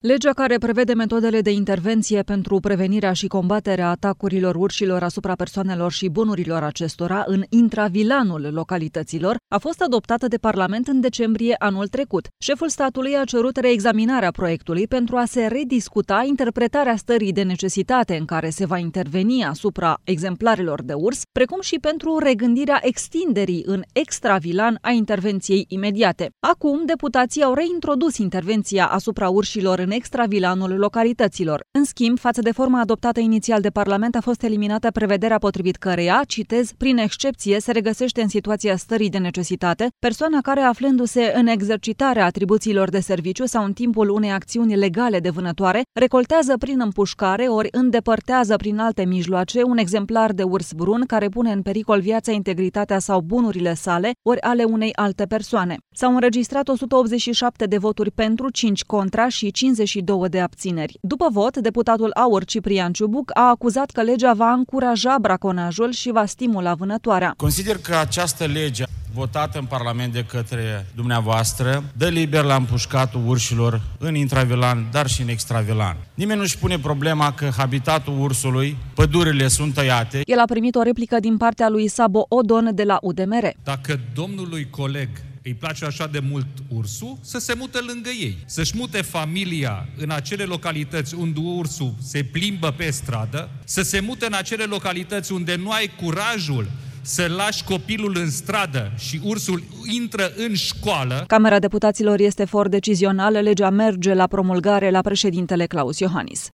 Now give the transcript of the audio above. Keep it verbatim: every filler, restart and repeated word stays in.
Legea care prevede metodele de intervenție pentru prevenirea și combaterea atacurilor urșilor asupra persoanelor și bunurilor acestora în intravilanul localităților a fost adoptată de Parlament în decembrie anul trecut. Șeful statului a cerut reexaminarea proiectului pentru a se rediscuta interpretarea stării de necesitate în care se va interveni asupra exemplarelor de urs, precum și pentru regândirea extinderii în extravilan a intervenției imediate. Acum, deputații au reintrodus intervenția asupra urșilor în extravilanul localităților. În schimb, față de forma adoptată inițial de Parlament, a fost eliminată prevederea potrivit căreia, citez, prin excepție se regăsește în situația stării de necesitate persoana care, aflându-se în exercitarea atribuțiilor de serviciu sau în timpul unei acțiuni legale de vânătoare, recoltează prin împușcare ori îndepărtează prin alte mijloace un exemplar de urs brun care pune în pericol viața, integritatea sau bunurile sale ori ale unei alte persoane. S-au înregistrat o sută optzeci și șapte de voturi pentru, cinci contra și cincizeci și doi de abțineri. După vot, deputatul Aur Ciprian Ciubuc a acuzat că legea va încuraja braconajul și va stimula vânătoarea. Consider că această lege votată în Parlament de către dumneavoastră dă liber la împușcatul urșilor în intravilan, dar și în extravilan. Nimeni nu-și pune problema că habitatul ursului, pădurile sunt tăiate. El a primit o replică din partea lui Sabo Odon de la U D M R. Dacă domnului coleg îi place așa de mult ursul, să se mute lângă ei. Să-și mute familia în acele localități unde ursul se plimbă pe stradă, să se mute în acele localități unde nu ai curajul să lași copilul în stradă și ursul intră în școală. Camera Deputaților este for decizională, legea merge la promulgare la președintele Claus Iohannis.